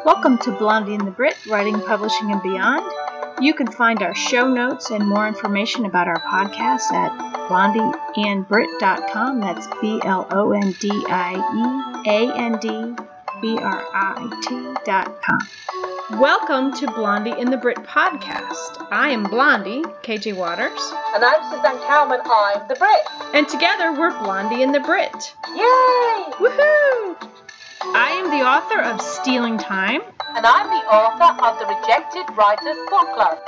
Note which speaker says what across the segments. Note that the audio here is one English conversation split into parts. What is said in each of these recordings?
Speaker 1: Welcome to Blondie and the Brit, Writing, Publishing, and Beyond. You can find our show notes and more information about our podcast at blondieandbrit.com. That's BLONDIEANDBRIT.com. Welcome to Blondie and the Brit podcast. I am Blondie, KJ Waters.
Speaker 2: And I'm Suzanne Cowman, I'm the Brit.
Speaker 1: And together we're Blondie and the Brit.
Speaker 2: Yay!
Speaker 1: Woohoo! I am the author of Stealing Time.
Speaker 2: And I'm the author of the Rejected Writers Book Club.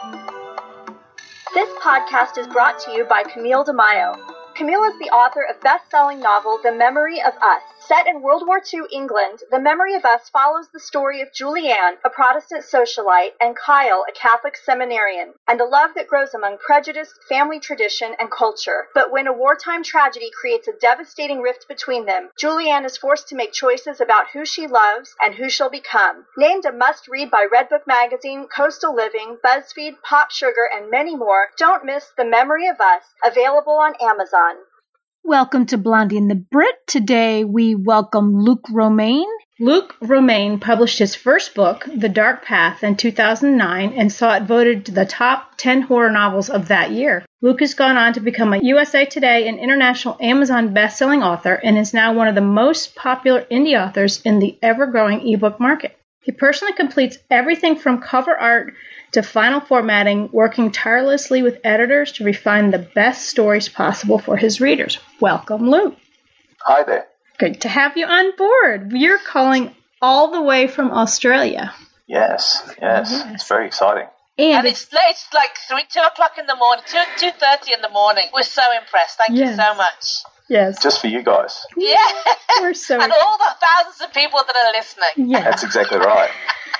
Speaker 3: This podcast is brought to you by Camille DeMaio. Camille is the author of best-selling novel The Memory of Us. Set in World War II England, The Memory of Us follows the story of Julianne, a Protestant socialite, and Kyle, a Catholic seminarian, and the love that grows among prejudice, family tradition, and culture. But when a wartime tragedy creates a devastating rift between them, Julianne is forced to make choices about who she loves and who she'll become. Named a must-read by Redbook Magazine, Coastal Living, BuzzFeed, Pop Sugar, and many more, don't miss The Memory of Us, available on Amazon.
Speaker 1: Welcome to Blondie and the Brit. Today we welcome Luc Romain. Luc Romain published his first book, The Dark Path, in 2009 and saw it voted to the top 10 horror novels of that year. Luc has gone on to become a USA Today and international Amazon best-selling author and is now one of the most popular indie authors in the ever-growing ebook market. He personally completes everything from cover art to final formatting, working tirelessly with editors to refine the best stories possible for his readers. Welcome, Luc.
Speaker 4: Hi there.
Speaker 1: Great to have you on board. You're calling all the way from Australia.
Speaker 4: Yes. It's very exciting.
Speaker 2: And it's like 2 o'clock in the morning, 2:30 in the morning. We're so impressed. Thank you so much.
Speaker 1: Yes.
Speaker 4: Just for you guys.
Speaker 2: Yeah.
Speaker 1: We're so
Speaker 2: and all the thousands of people that are listening.
Speaker 1: Yeah.
Speaker 4: That's exactly right.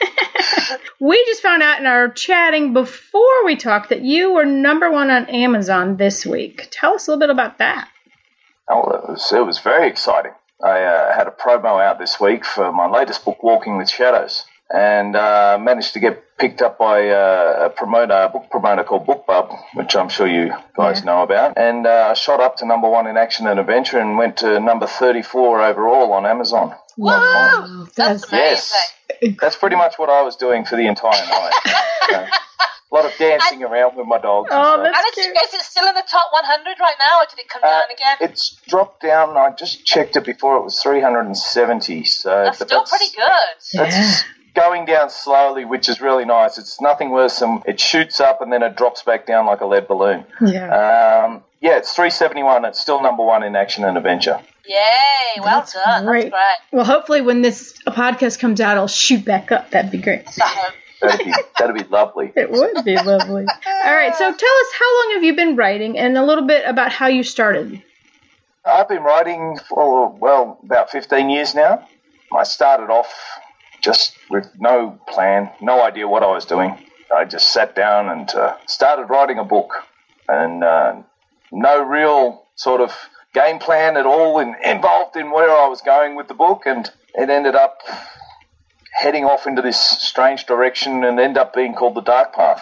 Speaker 1: We just found out in our chatting before we talked that you were number one on Amazon this week. Tell us a little bit about that.
Speaker 4: Oh, it was very exciting. I had a promo out this week for my latest book, Walking with Shadows, and managed to get picked up by a book promoter called BookBub, which I'm sure you guys know about, and shot up to number one in action and adventure and went to number 34 overall on Amazon.
Speaker 2: Whoa! That's amazing.
Speaker 4: Yes. That's pretty much what I was doing for the entire night. A lot of dancing around with my dogs.
Speaker 1: Oh, that's
Speaker 2: cute. Is it still in the top 100 right now, or did it come down again?
Speaker 4: It's dropped down. I just checked it before. It was 370. So
Speaker 2: that's still pretty good.
Speaker 4: That's going down slowly, which is really nice. It's nothing worse than it shoots up and then it drops back down like a lead balloon.
Speaker 1: Yeah.
Speaker 4: It's 371. It's still number one in action and adventure.
Speaker 2: Yay, well done.
Speaker 1: Great.
Speaker 2: That's great.
Speaker 1: Well, hopefully when this podcast comes out, it'll shoot back up. That'd be great.
Speaker 4: That'd be lovely.
Speaker 1: It would be lovely. All right, so tell us, how long have you been writing and a little bit about how you started?
Speaker 4: I've been writing for, about 15 years now. I started off just with no plan, no idea what I was doing. I just sat down and started writing a book, and no real sort of game plan at all involved in where I was going with the book, and it ended up heading off into this strange direction and ended up being called The Dark Path,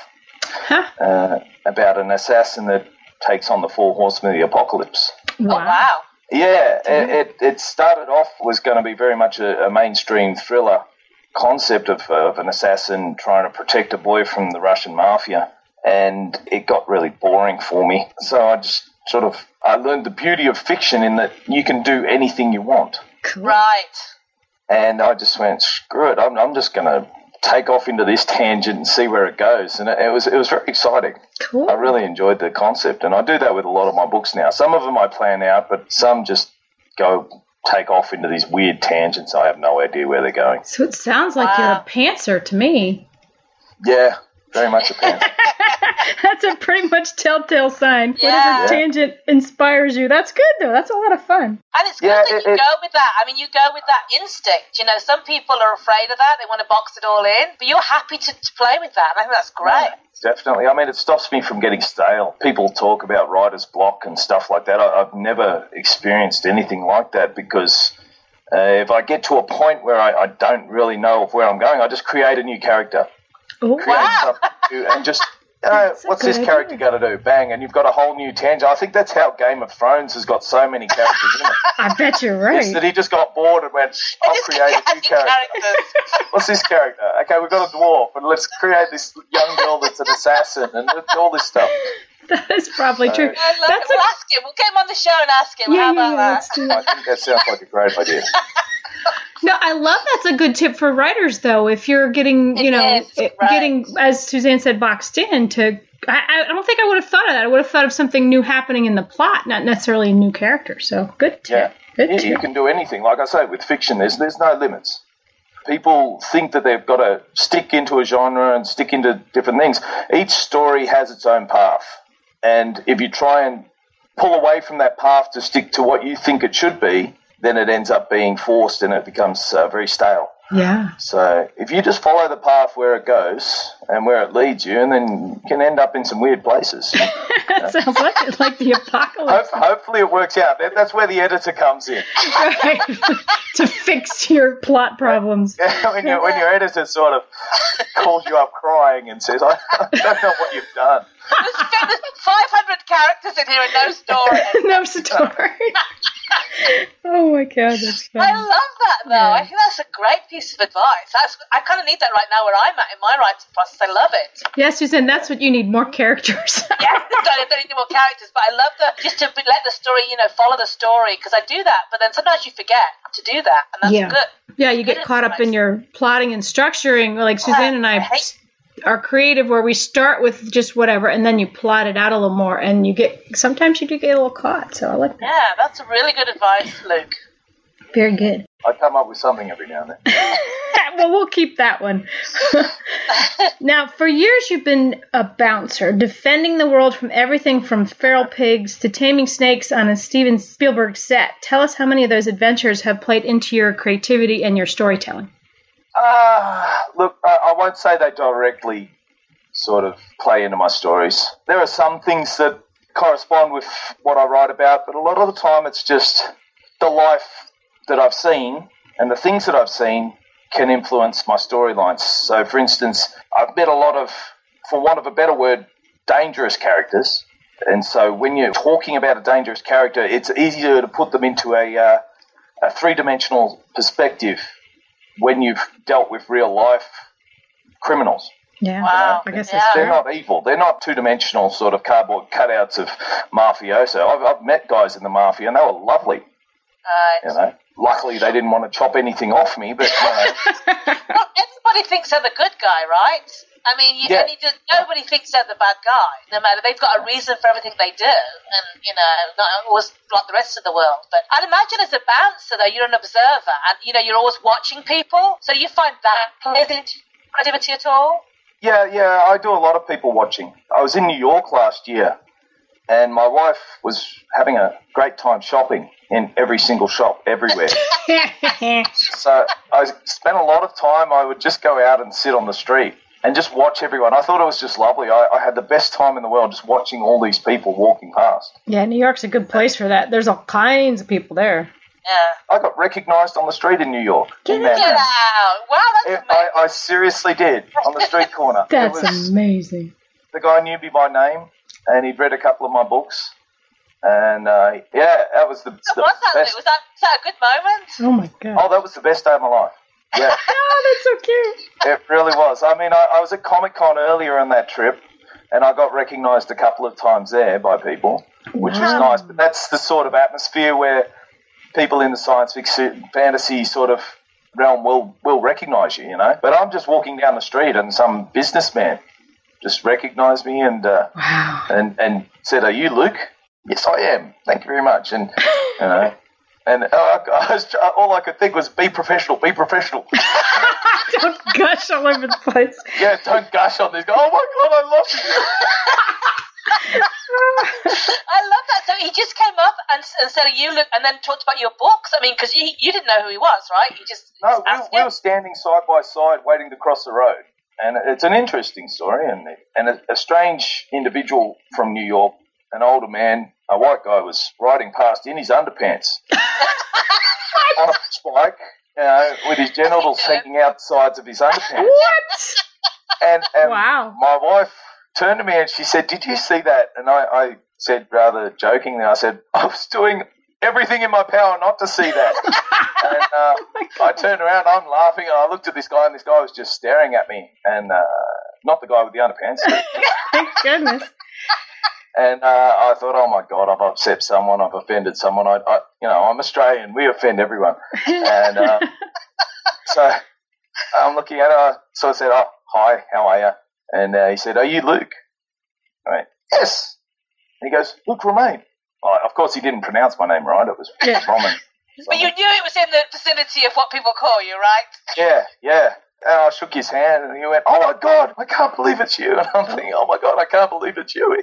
Speaker 4: about an assassin that takes on the 4 horsemen of the apocalypse.
Speaker 1: Wow.
Speaker 2: Oh, wow.
Speaker 4: Yeah, it started off, was going to be very much a mainstream thriller concept of an assassin trying to protect a boy from the Russian mafia, and it got really boring for me. So I just I learned the beauty of fiction in that you can do anything you want.
Speaker 1: Cool.
Speaker 2: Right.
Speaker 4: And I just went, screw it, I'm just going to take off into this tangent and see where it goes. And it was very exciting.
Speaker 1: Cool.
Speaker 4: I really enjoyed the concept, and I do that with a lot of my books now. Some of them I plan out, but some just take off into these weird tangents. I have no idea where they're going.
Speaker 1: So it sounds like you're a pantser to me.
Speaker 4: Yeah, very much a pantser.
Speaker 1: That's a pretty much telltale sign.
Speaker 2: Yeah.
Speaker 1: Whatever tangent inspires you. That's good, though. That's a lot of fun.
Speaker 2: And it's good that you go with that. I mean, you go with that instinct. Some people are afraid of that. They want to box it all in. But you're happy to play with that. I think that's great.
Speaker 4: Definitely. I mean, it stops me from getting stale. People talk about writer's block and stuff like that. I've never experienced anything like that, because if I get to a point where I don't really know where I'm going, I just create a new character.
Speaker 1: Oh,
Speaker 4: Create something new and just what's this character going to do? Bang, and you've got a whole new tangent. I think that's how Game of Thrones has got so many characters in it.
Speaker 1: I bet you're right.
Speaker 4: Is that he just got bored and went, I'll create a new character. What's this character? Okay, we've got a dwarf, and let's create this young girl that's an assassin, and all this stuff.
Speaker 1: That is probably true.
Speaker 2: I love it. We'll ask him. We'll get him on the show and ask him. How about that?
Speaker 1: Let's do that.
Speaker 4: I think that sounds like a great idea.
Speaker 1: No, I love that's a good tip for writers, though. If you're getting, getting, as Suzanne said, boxed in to, I don't think I would have thought of that. I would have thought of something new happening in the plot, not necessarily a new character. So good tip.
Speaker 4: Yeah, you can do anything. Like I say, with fiction, there's no limits. People think that they've got to stick into a genre and stick into different things. Each story has its own path. And if you try and pull away from that path to stick to what you think it should be, then it ends up being forced and it becomes very stale.
Speaker 1: Yeah.
Speaker 4: So if you just follow the path where it goes and where it leads you, and then you can end up in some weird places.
Speaker 1: That sounds like the apocalypse.
Speaker 4: Hopefully it works out. That's where the editor comes in.
Speaker 1: Right. To fix your plot problems.
Speaker 4: Yeah, when your editor sort of calls you up crying and says, I don't know what you've done.
Speaker 2: There's 500 characters in here and no story.
Speaker 1: No story. Oh my God, that's funny.
Speaker 2: I love that though.
Speaker 1: Yeah.
Speaker 2: I think that's a great piece of advice. I kind of need that right now where I'm at in my writing process. I love it.
Speaker 1: Yes, Suzanne, that's what you need, more characters.
Speaker 2: Yeah, I don't need more characters, but I love just to let the story, follow the story, because I do that, but then sometimes you forget to do that, and that's good.
Speaker 1: Yeah, you get caught up in your plotting and structuring, like Suzanne and I are creative, where we start with just whatever, and then you plot it out a little more, and sometimes you do get a little caught, so I like that.
Speaker 2: Yeah, that's really good advice, Luke.
Speaker 1: Very good.
Speaker 4: I come up with something every now and then.
Speaker 1: Well, we'll keep that one. Now, for years you've been a bouncer, defending the world from everything from feral pigs to taming snakes on a Steven Spielberg set. Tell us how many of those adventures have played into your creativity and your storytelling.
Speaker 4: Look, I won't say they directly sort of play into my stories. There are some things that correspond with what I write about, but a lot of the time it's just the life that I've seen, and the things that I've seen can influence my storylines. So, for instance, I've met a lot of, for want of a better word, dangerous characters. And so when you're talking about a dangerous character, it's easier to put them into a three-dimensional perspective when you've dealt with real-life criminals.
Speaker 1: Yeah,
Speaker 2: wow.
Speaker 1: I guess
Speaker 4: they're not evil. They're not two-dimensional sort of cardboard cutouts of mafioso. I've met guys in the mafia, and they were lovely.
Speaker 2: Right.
Speaker 4: Luckily they didn't want to chop anything off me, but
Speaker 2: Well, everybody thinks they're the good guy, right? I mean, nobody thinks they're the bad guy. No matter, they've got a reason for everything they do, and not always like the rest of the world. But I'd imagine as a bouncer, though, you're an observer, and you're always watching people. So do you find that plays into creativity at all?
Speaker 4: Yeah, I do a lot of people watching. I was in New York last year, and my wife was having a great time shopping in every single shop everywhere. So I spent a lot of time, I would just go out and sit on the street and just watch everyone. I thought it was just lovely. I had the best time in the world just watching all these people walking past.
Speaker 1: Yeah, New York's a good place for that. There's all kinds of people there.
Speaker 2: Yeah.
Speaker 4: I got recognised on the street in New York.
Speaker 2: Get out. Wow, that's amazing.
Speaker 4: I seriously did, on the street corner.
Speaker 1: That's amazing.
Speaker 4: The guy knew me by name, and he'd read a couple of my books. And, that was the best.
Speaker 2: Was that a good moment?
Speaker 1: Oh, my God.
Speaker 4: Oh, that was the best day of my life. Yeah.
Speaker 1: Oh, that's so cute.
Speaker 4: It really was. I mean, I was at Comic-Con earlier on that trip, and I got recognised a couple of times there by people, which was nice. But that's the sort of atmosphere where people in the science fiction, fantasy sort of realm will recognise you, But I'm just walking down the street, and some businessman just recognised me and said, "Are you Luke?" "Yes, I am. Thank you very much." And all I could think was, "Be professional, be professional."
Speaker 1: Don't gush all over the place.
Speaker 4: Yeah, don't gush on this guy. Oh my God, I love you.
Speaker 2: I love that. So he just came up and said, "Are you Luke?" and then talked about your books. I mean, because you didn't know who he was, right? You just
Speaker 4: no, we were standing side by side waiting to cross the road. And it's an interesting story, and a strange individual from New York, an older man, a white guy, was riding past in his underpants on a bike, with his genitals hanging out the sides of his underpants.
Speaker 1: What?
Speaker 4: And
Speaker 1: Wow.
Speaker 4: my wife turned to me and she said, "Did you see that?" And I said rather jokingly, I said, "I was doing everything in my power not to see that." And I turned around, I'm laughing, and I looked at this guy, and this guy was just staring at me, and not the guy with the underpants.
Speaker 1: Thank goodness.
Speaker 4: And I thought, oh my God, I've upset someone, I've offended someone. I'm Australian, we offend everyone. And so I'm looking at her, so I said, "Oh, hi, how are you?" And he said, "Are you Luke?" I went, "Yes." And he goes, "Luke Romain." Oh, of course, he didn't pronounce my name right. It was Roman.
Speaker 2: But you knew it was in the vicinity of what people call you, right?
Speaker 4: Yeah. And I shook his hand, and he went, "Oh my God, I can't believe it's you." And I'm thinking, "Oh my God, I can't believe it's you."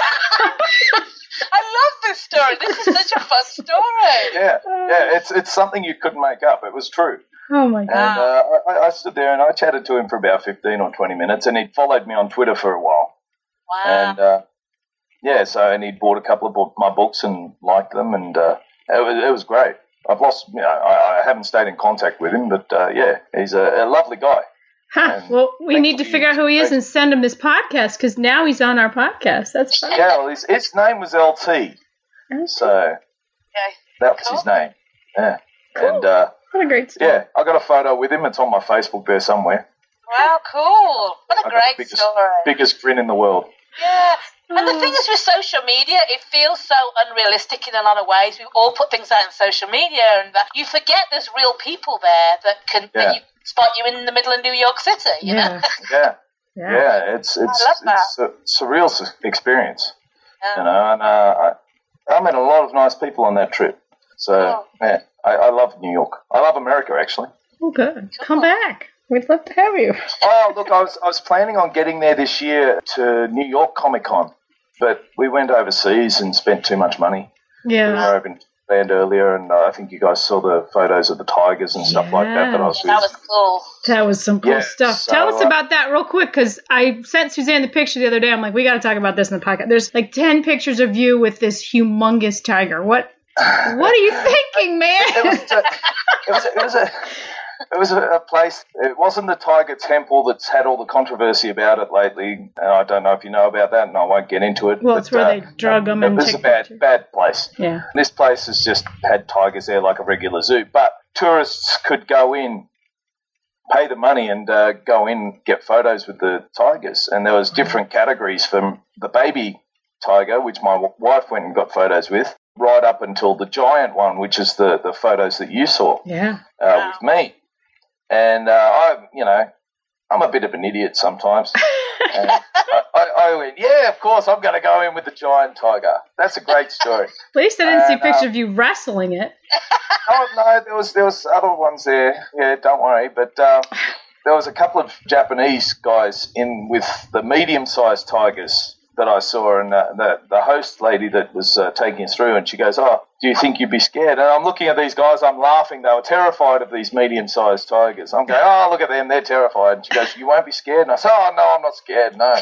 Speaker 2: I love this story. This is such a fun story.
Speaker 4: Yeah. It's something you couldn't make up. It was true.
Speaker 1: Oh my God.
Speaker 4: And I stood there and I chatted to him for about 15 or 20 minutes, and he'd followed me on Twitter for a while.
Speaker 2: Wow.
Speaker 4: And and he'd bought a couple of my books and liked them, and it was great. I've lost, I haven't stayed in contact with him, but he's a lovely guy.
Speaker 1: Well, we need to figure out who he is and send him this podcast, because now he's on our podcast. That's fun.
Speaker 4: Yeah, well, his name was LT, so that was his name. Yeah,
Speaker 1: cool.
Speaker 4: And
Speaker 1: what a great story.
Speaker 4: Yeah, I got a photo with him. It's on my Facebook there somewhere.
Speaker 2: Wow, cool! What a great story.
Speaker 4: Biggest grin in the world.
Speaker 2: Yeah. And the thing is with social media, it feels so unrealistic in a lot of ways. We all put things out on social media, and that you forget there's real people there that can spot you in the middle of New York City. You know?
Speaker 4: Yeah. It's a surreal experience.
Speaker 2: Yeah.
Speaker 4: You know, and I met a lot of nice people on that trip. So I love New York. I love America, actually.
Speaker 1: Oh, good. Come back. We'd love to have you.
Speaker 4: Oh, look, I was planning on getting there this year to New York Comic Con, but we went overseas and spent too much money.
Speaker 1: Yeah.
Speaker 4: We were over in Thailand earlier, and I think you guys saw the photos of the tigers and stuff like that I was with.
Speaker 2: That was cool.
Speaker 1: That was some cool stuff.
Speaker 4: So,
Speaker 1: tell us about that real quick, because I sent Suzanne the picture the other day. I'm like, we got to talk about this in the podcast. There's like 10 pictures of you with this humongous tiger. What are you thinking, man?
Speaker 4: It was a place. It wasn't the Tiger Temple that's had all the controversy about it lately. And I don't know if you know about that, and I won't get into it.
Speaker 1: Well, it's where they drug them and
Speaker 4: it was a bad place.
Speaker 1: Yeah.
Speaker 4: This place has just had tigers there like a regular zoo, but tourists could go in, pay the money, and go in, get photos with the tigers. And there was different categories from the baby tiger, which my wife went and got photos with, right up until the giant one, which is the photos that you saw with me. And I'm a bit of an idiot sometimes. And I went, yeah, of course, I'm going to go in with the giant tiger. That's a great story.
Speaker 1: At least I didn't see a picture of you wrestling it.
Speaker 4: Oh no, there was other ones there. Yeah, don't worry. But there was a couple of Japanese guys in with the medium-sized tigers that I saw, and the host lady that was taking us through, and she goes, "Oh, do you think you'd be scared?" And I'm looking at these guys, I'm laughing. They were terrified of these medium-sized tigers. I'm going, "Oh, look at them, they're terrified." And she goes, "You won't be scared?" And I said, "Oh, no, I'm not scared, no."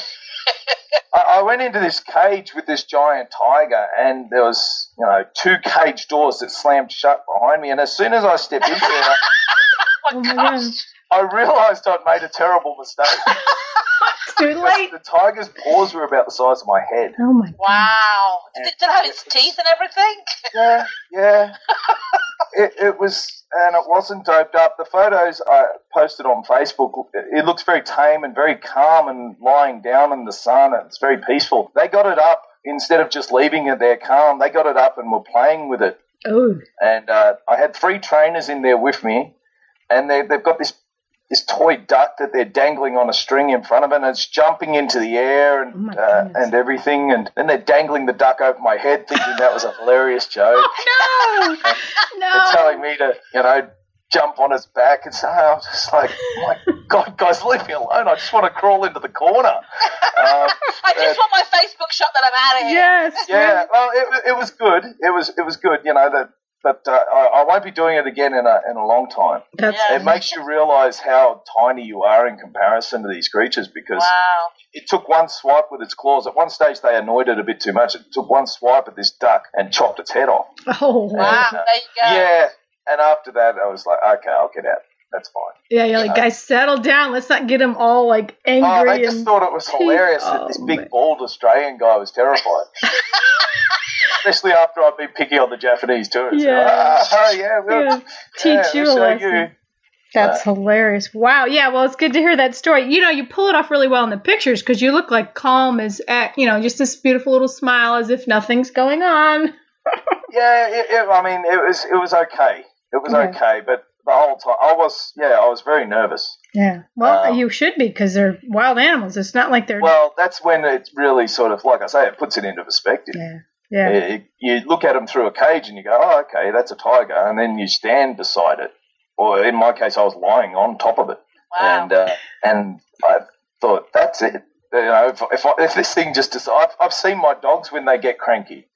Speaker 4: I went into this cage with this giant tiger, and there was, 2 cage doors that slammed shut behind me. And as soon as I stepped into there,
Speaker 2: Oh my gosh.
Speaker 4: I realised I'd made a terrible mistake.
Speaker 1: It's too late.
Speaker 4: The tiger's paws were about the size of my head.
Speaker 1: Oh my God.
Speaker 2: Wow. Did it have its teeth and everything?
Speaker 4: Yeah. It was, and it wasn't doped up. The photos I posted on Facebook, it looks very tame and very calm and lying down in the sun. It's very peaceful. They got it up, instead of just leaving it there calm, they got it up and were playing with it.
Speaker 1: Oh.
Speaker 4: And I had 3 trainers in there with me, and they've got this toy duck that they're dangling on a string in front of it, and it's jumping into the air and everything, and then they're dangling the duck over my head, thinking that was a hilarious joke.
Speaker 1: Oh, no!
Speaker 4: They're telling me to, jump on its back, and so I'm just like, oh my God, guys, leave me alone. I just want to crawl into the corner.
Speaker 2: I just want my Facebook shot that I'm out of here.
Speaker 1: Yes.
Speaker 4: Yeah, well, it was good. It was good, But I won't be doing it again in a long time. It makes you realise how tiny you are in comparison to these creatures, because it took one swipe with its claws. At one stage, they annoyed it a bit too much. It took one swipe at this duck and chopped its head off.
Speaker 1: Oh, wow.
Speaker 2: There you go.
Speaker 4: Yeah, and after that, I was like, okay, I'll get out. that's fine.
Speaker 1: Yeah, you're like, guys, settle down. Let's not get them all like angry.
Speaker 4: Oh, they just thought it was hilarious that this big bald Australian guy was terrified. Especially after I've been picking on the Japanese tourists.
Speaker 1: Yeah.
Speaker 4: We'll
Speaker 1: teach you a
Speaker 4: show
Speaker 1: lesson.
Speaker 4: you.
Speaker 1: That's hilarious. Wow. Yeah, well, it's good to hear that story. You know, you pull it off really well in the pictures because you look like calm as, just this beautiful little smile as if nothing's going on.
Speaker 4: I mean, it was okay. It was okay, but the whole time I was very nervous.
Speaker 1: Yeah. Well, you should be because they're wild animals. It's not like they're.
Speaker 4: Well, that's when it's really sort of, like I say, it puts it into perspective.
Speaker 1: Yeah.
Speaker 4: You look at them through a cage and you go, oh, okay, that's a tiger, and then you stand beside it. Or in my case, I was lying on top of it.
Speaker 2: Wow.
Speaker 4: And I thought, that's it. You know, if this thing just decides, I've seen my dogs when they get cranky.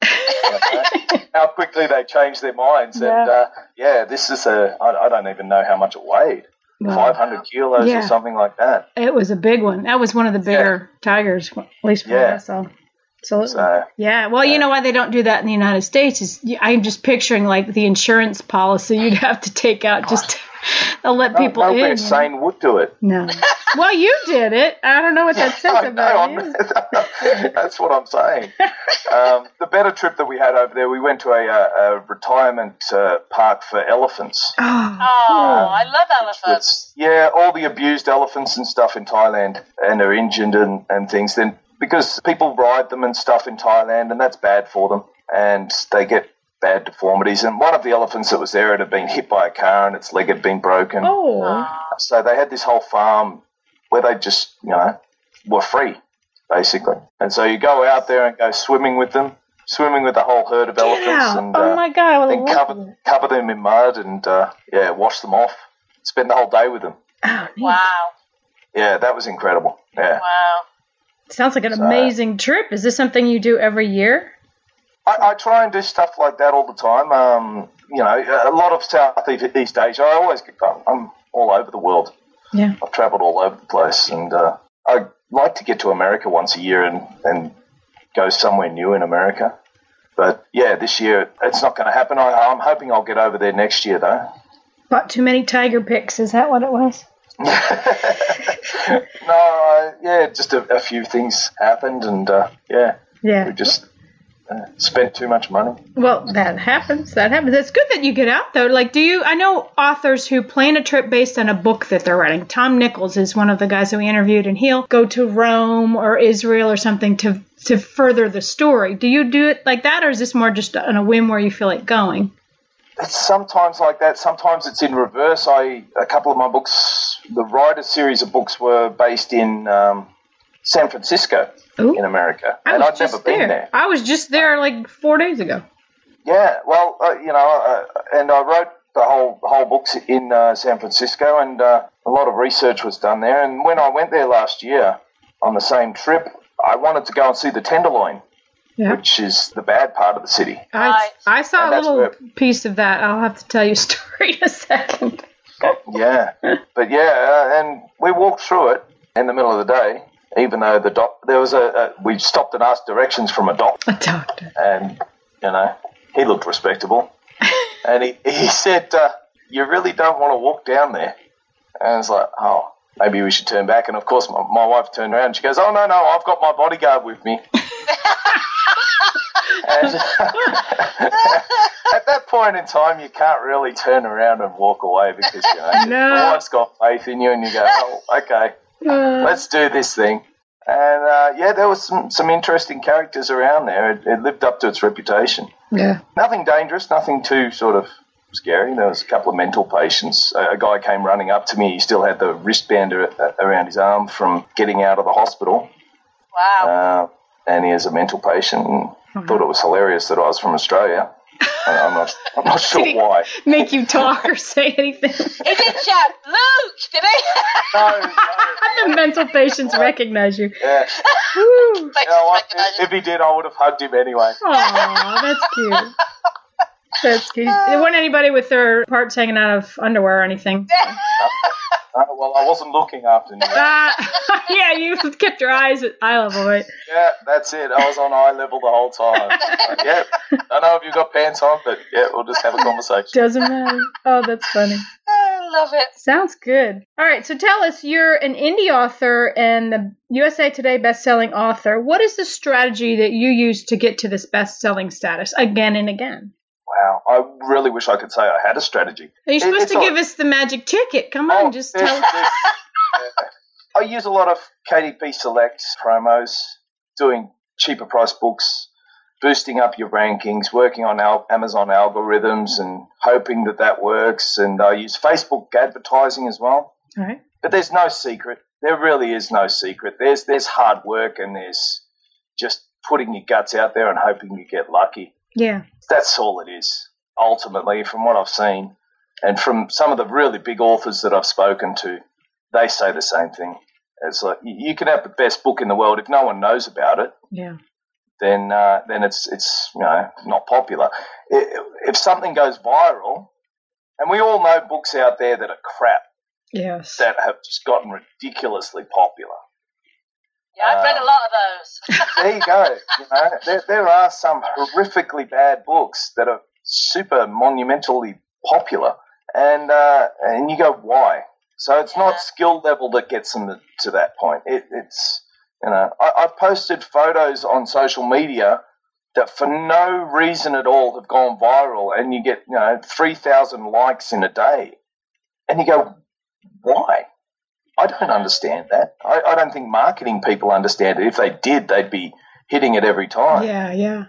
Speaker 4: How quickly they change their minds. And this is I don't even know how much it weighed. 500 kilos or something like that.
Speaker 1: It was a big one. That was one of the bigger tigers, at least for us. So. Absolutely. Well, you know why they don't do that in the United States is I'm just picturing like the insurance policy you'd have to take out just to let people in.
Speaker 4: Nobody sane would do it.
Speaker 1: No. Well, you did it. I don't know what that says about you.
Speaker 4: That's what I'm saying. The better trip that we had over there, we went to a retirement park for elephants.
Speaker 2: I love elephants.
Speaker 4: All the abused elephants and stuff in Thailand and are injured and things. Then because people ride them and stuff in Thailand, and that's bad for them, and they get bad deformities. And one of the elephants that was there had been hit by a car and its leg had been broken. So they had this whole farm where they just, were free, basically. And so you go out there and go swimming with them, swimming with the whole herd of elephants, and
Speaker 1: oh my God,
Speaker 4: then cover them in mud and wash them off. Spend the whole day with them.
Speaker 1: Oh, neat.
Speaker 2: Wow.
Speaker 4: Yeah, that was incredible. Yeah.
Speaker 2: Wow.
Speaker 1: Sounds like an amazing trip. Is this something you do every year?
Speaker 4: I try and do stuff like that all the time. A lot of Southeast Asia. I always I'm all over the world.
Speaker 1: Yeah.
Speaker 4: I've travelled all over the place, and I like to get to America once a year and go somewhere new in America. But this year it's not going to happen. I'm hoping I'll get over there next year, though.
Speaker 1: Bought too many tiger pics. Is that what it was?
Speaker 4: No, just a few things happened, and we just spent too much money.
Speaker 1: Well, that happens. It's good that you get out, though. Like, I know authors who plan a trip based on a book that they're writing. Tom Nichols is one of the guys that we interviewed, and he'll go to Rome or Israel or something to further the story. Do you do it like that, or is this more just on a whim where you feel like going?
Speaker 4: It's sometimes like that. Sometimes it's in reverse. A couple of my books, the Writer series of books, were based in San Francisco in America, and I'd never been there.
Speaker 1: I was just there like 4 days ago.
Speaker 4: Yeah, well, and I wrote the whole books in San Francisco, and a lot of research was done there. And when I went there last year on the same trip, I wanted to go and see the Tenderloin. Yeah. Which is the bad part of the city.
Speaker 1: I saw a little piece of that. I'll have to tell you a story in a second. And we walked through it in the middle of the day, even though there was we stopped and asked directions from a doctor. A doctor.
Speaker 4: And, he looked respectable. And he said, you really don't want to walk down there. And I was like, oh, maybe we should turn back. And, of course, my wife turned around and she goes, oh, no, I've got my bodyguard with me. And at that point in time, you can't really turn around and walk away because, your wife's got faith in you and you go, oh, okay, let's do this thing. And, there was some interesting characters around there. It lived up to its reputation.
Speaker 1: Yeah.
Speaker 4: Nothing dangerous, nothing too sort of scary. There was a couple of mental patients. A guy came running up to me. He still had the wristband around his arm from getting out of the hospital.
Speaker 2: Wow.
Speaker 4: And he is a mental patient and thought it was hilarious that I was from Australia. I'm not sure why.
Speaker 1: Make you talk or say anything.
Speaker 2: He didn't shout, Luke, did he?
Speaker 4: No.
Speaker 1: The mental patients recognize you.
Speaker 4: Yeah. If he did, I would have hugged him anyway.
Speaker 1: Aw, that's cute. That's cute. There wasn't anybody with their parts hanging out of underwear or anything.
Speaker 4: Well, I wasn't looking after you.
Speaker 1: Yeah, you kept your eyes at eye level, right?
Speaker 4: Yeah, that's it. I was on eye level the whole time. I know if you've got pants on, but we'll just have a conversation.
Speaker 1: Doesn't matter. Oh, that's funny.
Speaker 2: I I love it.
Speaker 1: Sounds good. All right, so tell us, you're an indie author and the USA Today best-selling author. What is the strategy that you use to get to this best-selling status again and again?
Speaker 4: Wow, I really wish I could say I had a strategy.
Speaker 1: Are you supposed to give us the magic ticket? Come on, just tell us.
Speaker 4: I use a lot of KDP Select promos, doing cheaper price books, boosting up your rankings, working on Amazon algorithms and hoping that works. And I use Facebook advertising as well.
Speaker 1: All right.
Speaker 4: But there's no secret. There really is no secret. There's hard work and there's just putting your guts out there and hoping you get lucky.
Speaker 1: Yeah.
Speaker 4: That's all it is, ultimately, from what I've seen. And from some of the really big authors that I've spoken to, they say the same thing. It's like you can have the best book in the world if no one knows about it.
Speaker 1: Yeah.
Speaker 4: Then it's not popular. If something goes viral, and we all know books out there that are crap,
Speaker 1: yes,
Speaker 4: that have just gotten ridiculously popular.
Speaker 2: Yeah, I've read a lot of those.
Speaker 4: There you go. There are some horrifically bad books that are super monumentally popular, and you go, why? So it's not skill level that gets them to that point. It's I've posted photos on social media that for no reason at all have gone viral, and you get 3,000 likes in a day, and you go, why? I don't understand that. I don't think marketing people understand it. If they did, they'd be hitting it every time.
Speaker 1: Yeah.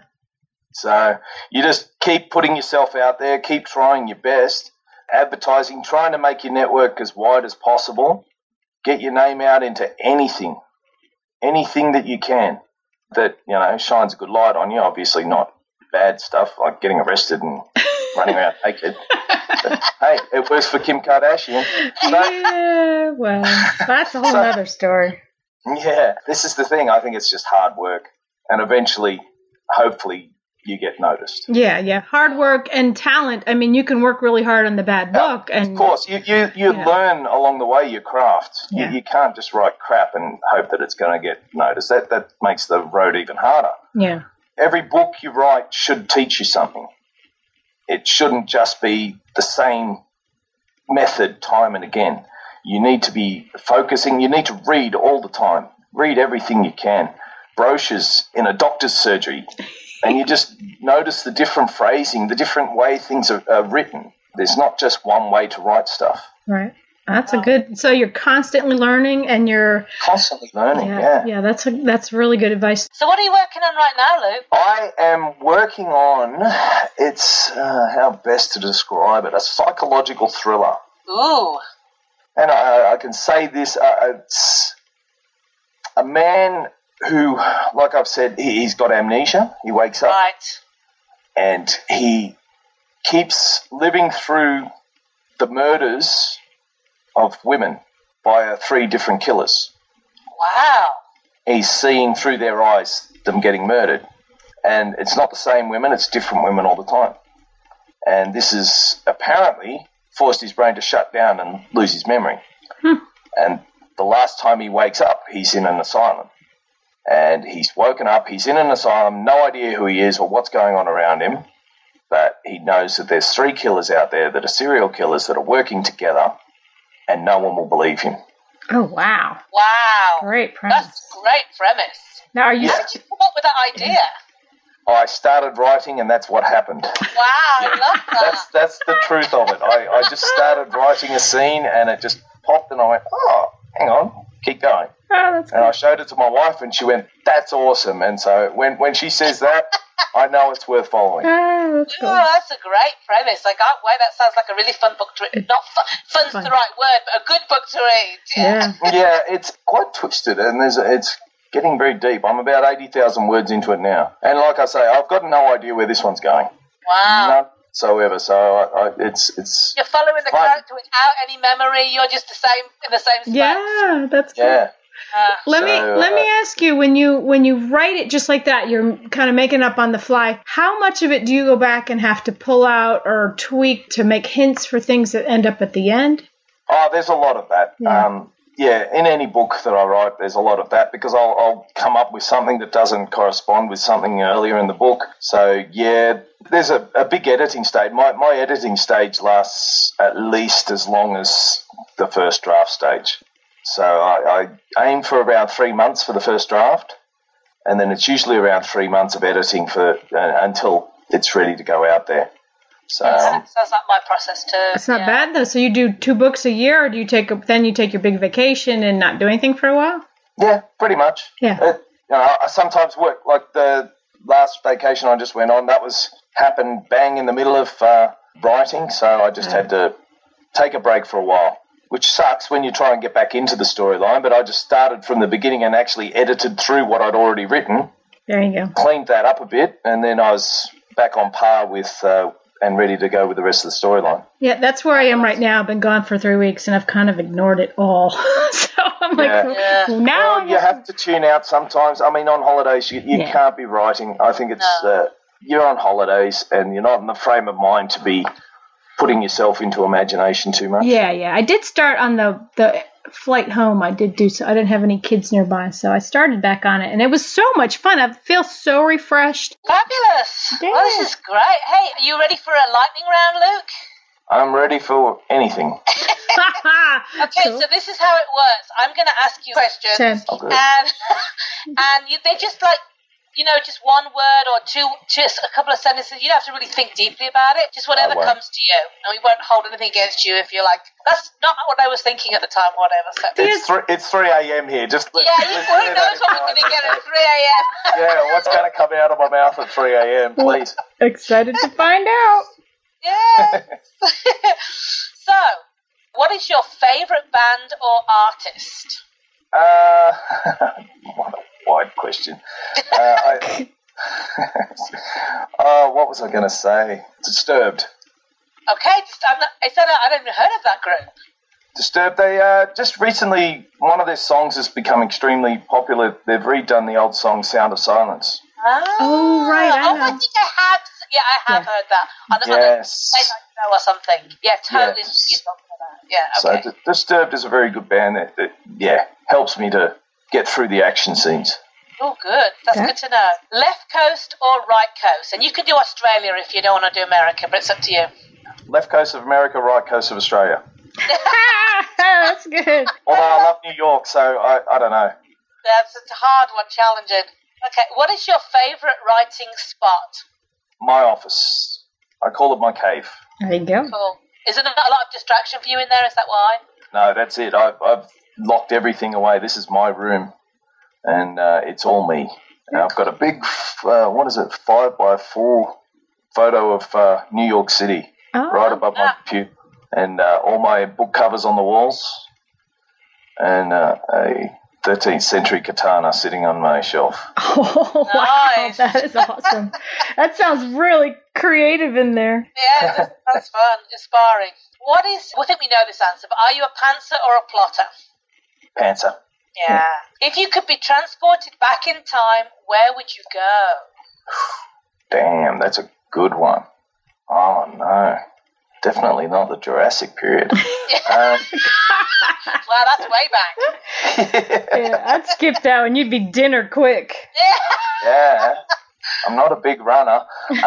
Speaker 4: So you just keep putting yourself out there, keep trying your best, advertising, trying to make your network as wide as possible, get your name out into anything that you can that, shines a good light on you. Obviously not bad stuff like getting arrested and running around naked. But, hey, it works for Kim Kardashian.
Speaker 1: Yeah, well, that's a whole other story.
Speaker 4: Yeah, this is the thing. I think it's just hard work. And eventually, hopefully, you get noticed.
Speaker 1: Yeah. Hard work and talent. I mean, you can work really hard on the bad book. And
Speaker 4: of course, you learn along the way your craft.
Speaker 1: Yeah.
Speaker 4: You can't just write crap and hope that it's going to get noticed. That makes the road even harder.
Speaker 1: Yeah.
Speaker 4: Every book you write should teach you something. It shouldn't just be the same method time and again. You need to be focusing. You need to read all the time. Read everything you can. Brochures in a doctor's surgery. And you just notice the different phrasing, the different way things are written. There's not just one way to write stuff.
Speaker 1: Right. That's a good. So you're constantly learning, and you're
Speaker 4: constantly learning. Yeah.
Speaker 1: Yeah. That's really good advice.
Speaker 2: So what are you working on right now, Luke?
Speaker 4: I am working on. It's how best to describe it. A psychological thriller.
Speaker 2: Ooh.
Speaker 4: And I can say this. It's a man who, like I've said, he's got amnesia. He wakes up.
Speaker 2: Right.
Speaker 4: And he keeps living through the murders of women by 3 different killers.
Speaker 2: Wow.
Speaker 4: He's seeing through their eyes them getting murdered. And it's not the same women, it's different women all the time. And this has apparently forced his brain to shut down and lose his memory. And the last time he wakes up, he's in an asylum. And he's woken up, he's in an asylum, no idea who he is or what's going on around him, but he knows that there's 3 killers out there that are serial killers that are working together, and no one will believe him.
Speaker 1: Oh, wow.
Speaker 2: Wow.
Speaker 1: Great premise.
Speaker 2: That's a great premise.
Speaker 1: Now, are you...
Speaker 2: How did you come up with that idea?
Speaker 4: I started writing, and that's what happened.
Speaker 2: Wow, I love that.
Speaker 4: That's the truth of it. I just started writing a scene, and it just popped, and I went, oh, hang on, keep going.
Speaker 1: Oh, that's
Speaker 4: and I showed it to my wife, and she went, that's awesome. And so when she says that, I know it's worth following.
Speaker 1: Oh, that's cool.
Speaker 2: Oh, that's a great premise. I can't wait. That sounds like a really fun book to read. Not fun's the right word, but a good book to read.
Speaker 1: Yeah.
Speaker 4: Yeah, it's quite twisted, and it's getting very deep. I'm about 80,000 words into it now. And like I say, I've got no idea where this one's going.
Speaker 2: Wow.
Speaker 4: None whatsoever. So it's
Speaker 2: You're following the character without any memory. You're just in the same space.
Speaker 1: Yeah, that's cool.
Speaker 4: Yeah.
Speaker 1: Let me ask you, when you write it just like that, you're kind of making up on the fly. How much of it do you go back and have to pull out or tweak to make hints for things that end up at the end?
Speaker 4: Oh, there's a lot of that.
Speaker 1: Yeah.
Speaker 4: in any book that I write, there's a lot of that because I'll come up with something that doesn't correspond with something earlier in the book. So, there's a big editing stage. My editing stage lasts at least as long as the first draft stage. So I aim for about 3 months for the first draft, and then it's usually around 3 months of editing until it's ready to go out there. So
Speaker 2: sounds like my process too.
Speaker 1: It's not bad though. So you do 2 books a year, or do you take your big vacation and not do anything for a while?
Speaker 4: Yeah, pretty much.
Speaker 1: Yeah.
Speaker 4: I sometimes work, like the last vacation I just went on, that happened bang in the middle of writing, so I just had to take a break for a while, which sucks when you try and get back into the storyline, but I just started from the beginning and actually edited through what I'd already written.
Speaker 1: There you go.
Speaker 4: Cleaned that up a bit, and then I was back on par with and ready to go with the rest of the storyline.
Speaker 1: Yeah, that's where I am right now. I've been gone for 3 weeks, and I've kind of ignored it all. So I'm well, now
Speaker 4: you have to tune out sometimes. I mean, on holidays, you can't be writing. I think it's you're on holidays, and you're not in the frame of mind to be putting yourself into imagination too much.
Speaker 1: Yeah. I did start on the flight home. I didn't have any kids nearby, so I started back on it, and it was so much fun. I feel so refreshed.
Speaker 2: Fabulous.
Speaker 1: Yeah.
Speaker 2: Well, this is great. Hey, are you ready for a lightning round, Luke?
Speaker 4: I'm ready for anything.
Speaker 2: Okay, cool. So this is how it works. I'm going to ask you questions, and they're just like, just one word or two, just a couple of sentences. You don't have to really think deeply about it. Just whatever comes to you. And we won't hold anything against you if you're like, that's not what I was thinking at the time, whatever. So.
Speaker 4: It's 3 a.m. here. Who knows what
Speaker 2: we're going to get at 3 a.m.
Speaker 4: Yeah, what's going to come out of my mouth at 3 a.m., please?
Speaker 1: Excited to find out.
Speaker 2: Yes. So, what is your favourite band or artist?
Speaker 4: What a wide question. What was I going to say? Disturbed.
Speaker 2: Okay, I don't even heard of that group.
Speaker 4: Disturbed. They just recently, one of their songs has become extremely popular. They've redone the old song "Sound of Silence."
Speaker 1: Oh, right. I know.
Speaker 2: I think I have. Yeah, I have heard that.
Speaker 4: Yes.
Speaker 2: Or something. Yeah, totally. Yes. Yeah. Okay.
Speaker 4: So Disturbed is a very good band that helps me to get through the action scenes.
Speaker 2: Oh, good. That's good to know. Left coast or right coast? And you can do Australia if you don't want to do America, but it's up to you.
Speaker 4: Left coast of America, right coast of Australia.
Speaker 1: That's good.
Speaker 4: Although I love New York, so I don't know.
Speaker 2: That's a hard one, challenging. Okay, what is your favourite writing spot?
Speaker 4: My office. I call it my cave.
Speaker 1: There you go.
Speaker 2: Cool. Is there not a lot of distraction for you in there? Is that why? No,
Speaker 4: that's it. I've locked everything away. This is my room, and it's all me. And I've got a big, 5x4 photo of New York City right above my computer, and all my book covers on the walls, and a 13th century katana sitting on my shelf.
Speaker 1: Oh,
Speaker 2: nice.
Speaker 1: Wow, that is awesome. That sounds really creative in there.
Speaker 2: Yeah, that's fun, inspiring. I think we know this answer, but are you a pantser or a plotter?
Speaker 4: Pantser.
Speaker 2: Yeah. If you could be transported back in time, where would you go?
Speaker 4: Damn, that's a good one. Oh, no. Definitely not the Jurassic period.
Speaker 2: Well, that's way back.
Speaker 1: Yeah, I'd skip that one. You'd be dinner quick.
Speaker 4: Yeah. I'm not a big runner.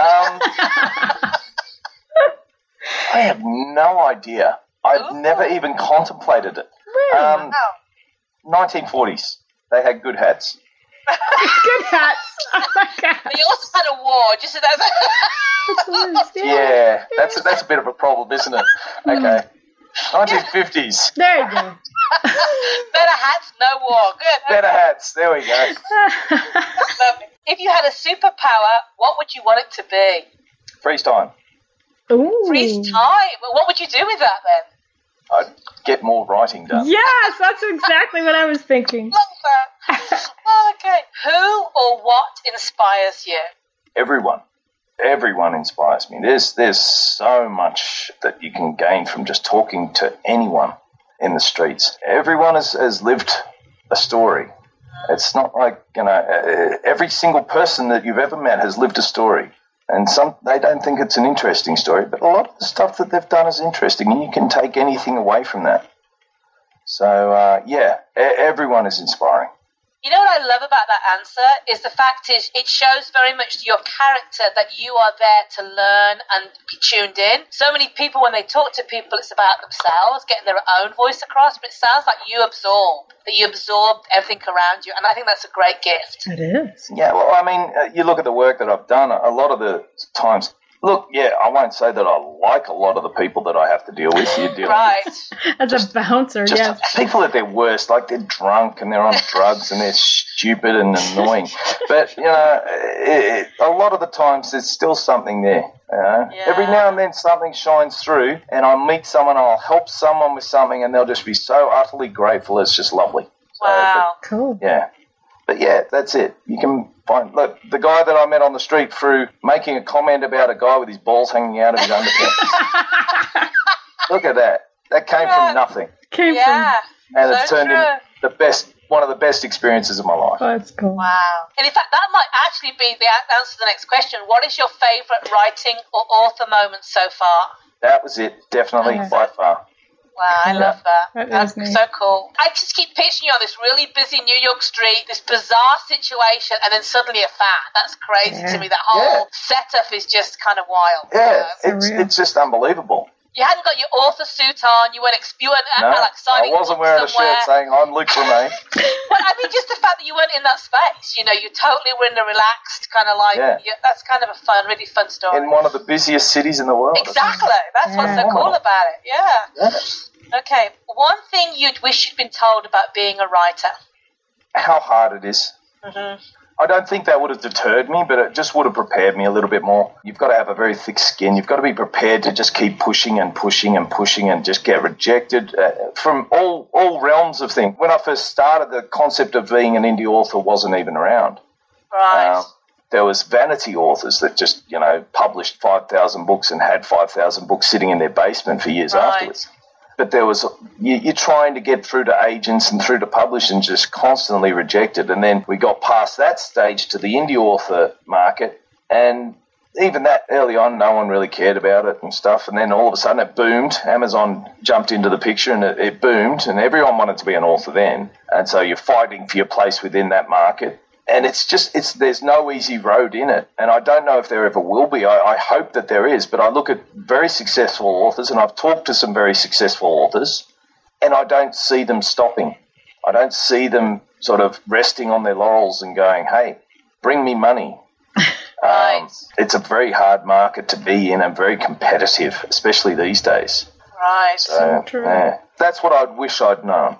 Speaker 4: I have no idea. I've never even contemplated it.
Speaker 1: Really?
Speaker 4: 1940s. They had good hats.
Speaker 1: Good hats. Oh my God.
Speaker 2: They also had a war, just as
Speaker 4: Yeah, that's a bit of a problem, isn't it? Okay. 1950s.
Speaker 1: There you go.
Speaker 2: Better hats, no war. Good.
Speaker 4: Better hats. There we go.
Speaker 2: Lovely. If you had a superpower, what would you want it to be?
Speaker 4: Freeze time.
Speaker 1: Ooh.
Speaker 2: Freeze time? Well, what would you do with that then?
Speaker 4: I'd get more writing done.
Speaker 1: Yes, that's exactly what I was thinking.
Speaker 2: Love that. Okay. Who or what inspires you?
Speaker 4: Everyone. Everyone inspires me. There's so much that you can gain from just talking to anyone in the streets. Everyone has lived a story. It's not like, every single person that you've ever met has lived a story. And they don't think it's an interesting story, but a lot of the stuff that they've done is interesting, and you can take anything away from that. So, everyone is inspiring.
Speaker 2: You know what I love about that answer is the fact is it shows very much your character that you are there to learn and be tuned in. So many people, when they talk to people, it's about themselves, getting their own voice across, but it sounds like you absorb everything around you, and I think that's a great gift.
Speaker 1: It is.
Speaker 4: Yeah, well, I mean, you look at the work that I've done, a lot of the times... Look, I won't say that I like a lot of the people that I have to deal with. You're dealing
Speaker 2: with.
Speaker 1: As a bouncer, yes.
Speaker 4: People at their worst, like they're drunk and they're on drugs and they're stupid and annoying. But, a lot of the times there's still something there. Yeah. Every now and then something shines through and I meet someone, I'll help someone with something and they'll just be so utterly grateful. It's just lovely.
Speaker 2: Wow.
Speaker 1: Cool.
Speaker 4: Yeah. But that's it. You can find, look, the guy that I met on the street through making a comment about a guy with his balls hanging out of his underpants. Look at that. That came from nothing.
Speaker 1: And
Speaker 4: it's turned into one of the best experiences of my life.
Speaker 1: Oh, that's cool.
Speaker 2: Wow. And in fact, that might actually be the answer to the next question. What is your favourite writing or author moment so far?
Speaker 4: That was it, definitely, by far.
Speaker 2: Wow, I love that. That's
Speaker 1: neat.
Speaker 2: so cool. I just keep picturing you on this really busy New York street, this bizarre situation, and then suddenly a fan. That's crazy to me. That whole setup is just kind of wild.
Speaker 4: Yeah, it's just unbelievable.
Speaker 2: You hadn't got your author suit on. You weren't like signing.
Speaker 4: I wasn't wearing a shirt saying I'm Luke Romain.
Speaker 2: Well, I mean, just the fact that you weren't in that space. You totally were in a relaxed kind of like. Yeah. That's kind of a really fun story.
Speaker 4: In one of the busiest cities in the world.
Speaker 2: Exactly. That's what's so cool about it. Yeah. Okay. One thing you'd wish you'd been told about being a writer.
Speaker 4: How hard it is. Mm-hmm. I don't think that would have deterred me, but it just would have prepared me a little bit more. You've got to have a very thick skin. You've got to be prepared to just keep pushing and pushing and pushing and just get rejected from all realms of things. When I first started, the concept of being an indie author wasn't even around.
Speaker 2: Right.
Speaker 4: There was vanity authors that just, published 5,000 books and had 5,000 books sitting in their basement for years afterwards. But there was, you're trying to get through to agents and through to publishers and just constantly rejected. And then we got past that stage to the indie author market. And even that early on, no one really cared about it and stuff. And then all of a sudden it boomed. Amazon jumped into the picture and it boomed. And everyone wanted to be an author then. And so you're fighting for your place within that market. And there's no easy road in it. And I don't know if there ever will be. I hope that there is. But I look at very successful authors, and I've talked to some very successful authors, and I don't see them stopping. I don't see them sort of resting on their laurels and going, hey, bring me money. It's a very hard market to be in and very competitive, especially these days.
Speaker 2: Right.
Speaker 4: So
Speaker 1: true.
Speaker 4: That's what I wish I'd known.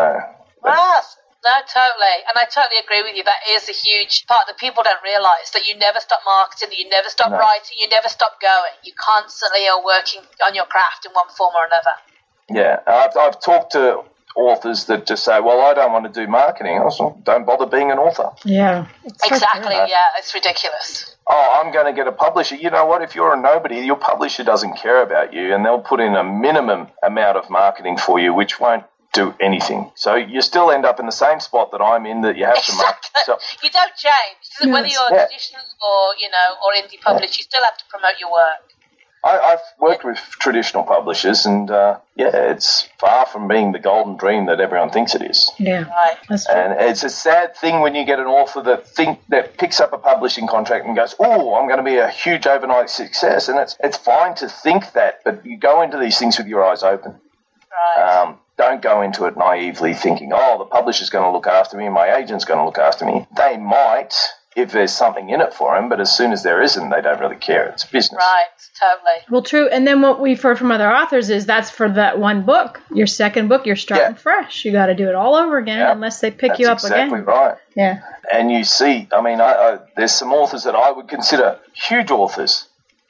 Speaker 2: Wow. No, totally. And I totally agree with you. That is a huge part that people don't realise, that you never stop marketing, that you never stop writing, you never stop going. You constantly are working on your craft in one form or another.
Speaker 4: Yeah. I've talked to authors that just say, well, I don't want to do marketing. Also, don't bother being an author.
Speaker 1: Yeah.
Speaker 2: Exactly. Yeah, it's ridiculous.
Speaker 4: Oh, I'm going to get a publisher. You know what? If you're a nobody, your publisher doesn't care about you, and they'll put in a minimum amount of marketing for you, which won't do anything. So you still end up in the same spot that I'm in, that you have to market. So,
Speaker 2: you don't change. Whether you're traditional or indie published, you still have to promote your work.
Speaker 4: I've worked with traditional publishers, and it's far from being the golden dream that everyone thinks it is.
Speaker 1: Yeah,
Speaker 2: right.
Speaker 1: That's true.
Speaker 4: And it's a sad thing when you get an author that picks up a publishing contract and goes, "Oh, I'm going to be a huge overnight success." And it's fine to think that, but you go into these things with your eyes open.
Speaker 2: Right.
Speaker 4: Don't go into it naively thinking, "Oh, the publisher's going to look after me, my agent's going to look after me." They might, if there's something in it for them, but as soon as there isn't, they don't really care. It's business.
Speaker 2: Right, totally.
Speaker 1: Well, true. And then what we've heard from other authors is that's for that one book. Your second book, you're starting fresh. You got to do it all over again unless they pick you up again.
Speaker 4: That's exactly right.
Speaker 1: Yeah.
Speaker 4: And you see, there's some authors that I would consider huge authors.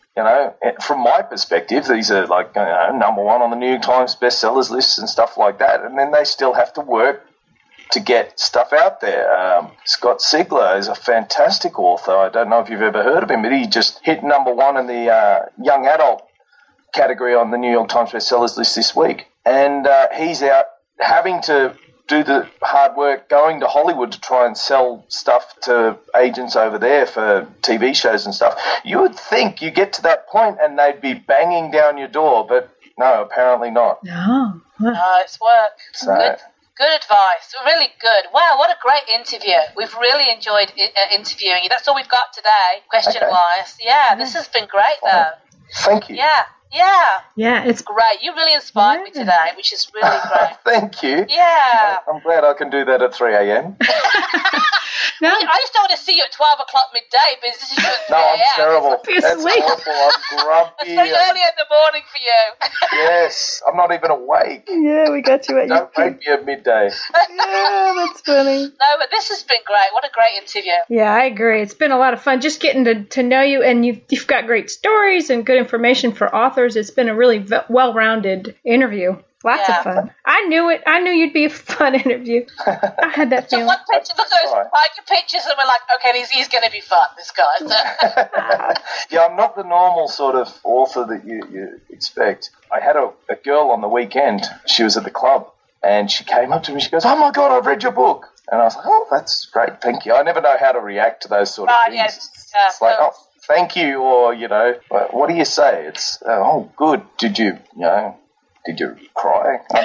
Speaker 4: From my perspective, these are like number one on the New York Times bestsellers lists and stuff like that. And then they still have to work to get stuff out there. Scott Sigler is a fantastic author. I don't know if you've ever heard of him, but he just hit number one in the young adult category on the New York Times bestsellers list this week. And he's out having to do the hard work going to Hollywood to try and sell stuff to agents over there for TV shows and stuff. You would think you get to that point and they'd be banging down your door, but No, apparently not.
Speaker 1: No.
Speaker 2: Nice work.
Speaker 4: So,
Speaker 2: Good advice. Really good. Wow, what a great interview. We've really enjoyed interviewing you. That's all we've got today, question-wise. Yeah, this has been great, though.
Speaker 4: Thank you.
Speaker 2: Yeah.
Speaker 1: Yeah, it's
Speaker 2: Great. You really inspired me today, which is really great.
Speaker 4: Thank you.
Speaker 2: Yeah.
Speaker 4: I'm glad I can do that at 3 a.m.
Speaker 1: No.
Speaker 2: I just don't want to see you at 12 o'clock midday, but this is you at 3
Speaker 4: No, I'm
Speaker 2: a.m.
Speaker 4: terrible.
Speaker 1: You're
Speaker 4: That's
Speaker 1: asleep.
Speaker 4: awful. I'm
Speaker 2: It's
Speaker 4: grumpy.
Speaker 2: very early in the morning for you.
Speaker 4: Yes, I'm not even awake.
Speaker 1: Yeah, we got you at
Speaker 4: Don't wake me at midday.
Speaker 1: Yeah, that's funny.
Speaker 2: No, but this has been great. What a great interview.
Speaker 1: Yeah, I agree. It's been a lot of fun just getting to know you, and you've got great stories and good information for authors. It's been a really well-rounded interview. Lots of fun. I knew it. I knew you'd be a fun interview. I had that
Speaker 2: So
Speaker 1: feeling.
Speaker 2: one picture, look at those biker pictures, and we're like, okay, he's going to be fun, this guy.
Speaker 4: Yeah, I'm not the normal sort of author that you expect. I had a girl on the weekend. She was at the club, and she came up to me. She goes, "Oh my God, I've read your book." And I was like, "Oh, that's great, thank you." I never know how to react to those sort of things.
Speaker 2: Yes.
Speaker 4: It's like, "Oh, thank you," or what do you say? It's, "Oh, good. Did you cry?" I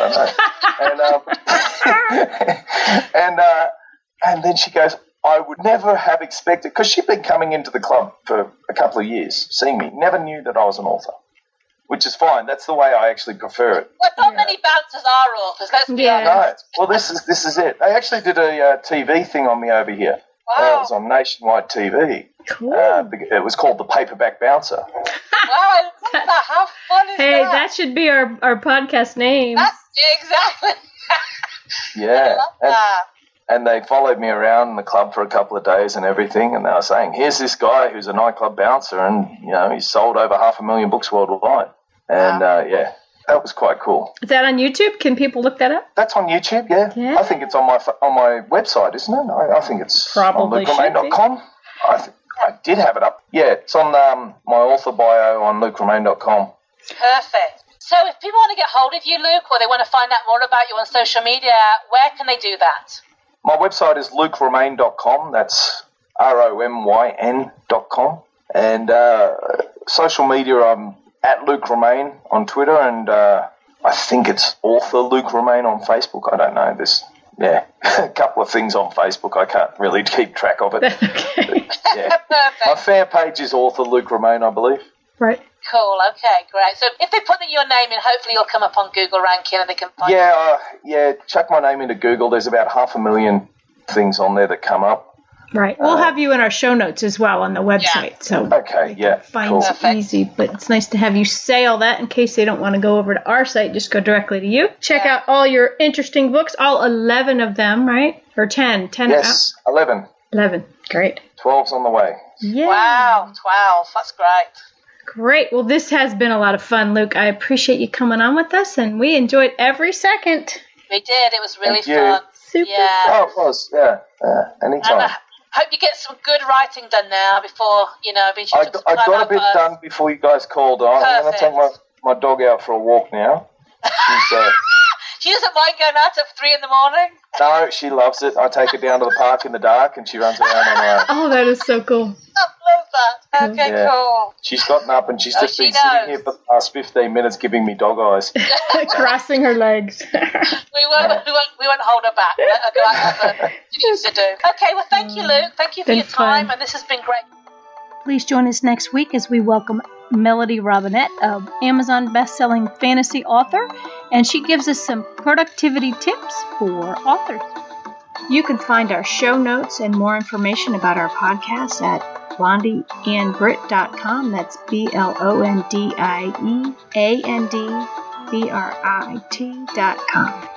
Speaker 4: don't know. And then she goes, "I would never have expected," because she'd been coming into the club for a couple of years, seeing me, never knew that I was an author, which is fine. That's the way I actually prefer it.
Speaker 2: Well, not many bouncers are authors, let's be honest.
Speaker 4: No, well, this is it. They actually did a TV thing on me over here.
Speaker 2: Wow.
Speaker 4: It was on nationwide TV.
Speaker 1: Cool.
Speaker 4: It was called The Paperback Bouncer.
Speaker 2: Wow, I love that. How fun is
Speaker 1: Hey,
Speaker 2: that?
Speaker 1: that should be our podcast name.
Speaker 2: Exactly.
Speaker 4: Yeah.
Speaker 2: I love that.
Speaker 4: And they followed me around the club for a couple of days and everything, and they were saying, "Here's this guy who's a nightclub bouncer, and he's sold over 500,000 books worldwide." And that was quite cool.
Speaker 1: Is that on YouTube? Can people look that up?
Speaker 4: That's on YouTube, yeah. I think it's on my website, isn't it? I think it's
Speaker 1: Probably
Speaker 4: on lukeromain.com. I did have it up. Yeah, it's on my author bio on lukeromain.com.
Speaker 2: Perfect. So if people want to get hold of you, Luke, or they want to find out more about you on social media, where can they do that?
Speaker 4: My website is lukeromain.com. That's ROMYN.com. And social media, I'm at Luke Romain on Twitter, and I think it's author Luke Romain on Facebook. I don't know. There's a couple of things on Facebook. I can't really keep track of it.
Speaker 1: Okay.
Speaker 4: Yeah. My fan page is author Luke Romain, I believe.
Speaker 1: Right.
Speaker 2: Cool. Okay, great. So if they put your name in, hopefully you'll come up on Google ranking and they can find
Speaker 4: you. Chuck my name into Google. There's about 500,000 things on there that come up.
Speaker 1: Right. We'll have you in our show notes as well on the website. So
Speaker 4: Cool.
Speaker 1: It's easy, but it's nice to have you say all that in case they don't want to go over to our site. Just go directly to you. Check out all your interesting books, all 11 of them, right? Or 10? 10
Speaker 4: Yes, 11.
Speaker 1: 11. Great.
Speaker 4: 12's on the way.
Speaker 1: Yeah.
Speaker 2: Wow, 12. That's great.
Speaker 1: Great. Well, this has been a lot of fun, Luke. I appreciate you coming on with us, and we enjoyed every second.
Speaker 2: We did. It was really
Speaker 4: Thank you.
Speaker 2: fun.
Speaker 1: Super.
Speaker 2: Yeah.
Speaker 4: Oh, it was. Yeah. Anytime.
Speaker 2: And I hope you get some good writing done now before,
Speaker 4: I got a bit done before you guys called on. I'm going to take my dog out for a walk now.
Speaker 2: She doesn't mind going out at 3 a.m.
Speaker 4: No, she loves it. I take her down to the park in the dark and she runs around on her own.
Speaker 1: Oh, that is so cool.
Speaker 2: I love that. Okay, cool.
Speaker 4: She's gotten up and she's just been sitting here for the past 15 minutes giving me dog eyes.
Speaker 1: Crossing her legs.
Speaker 2: We won't hold her back. Let her go out what she needs to do. Okay, well, thank you, Luke. Thank you for your time, and this has been great.
Speaker 1: Please join us next week as we welcome Melody Robinette, an Amazon best-selling fantasy author, and she gives us some productivity tips for authors. You can find our show notes and more information about our podcast at blondieandbrit.com. That's BLONDIEANDBRIT.com.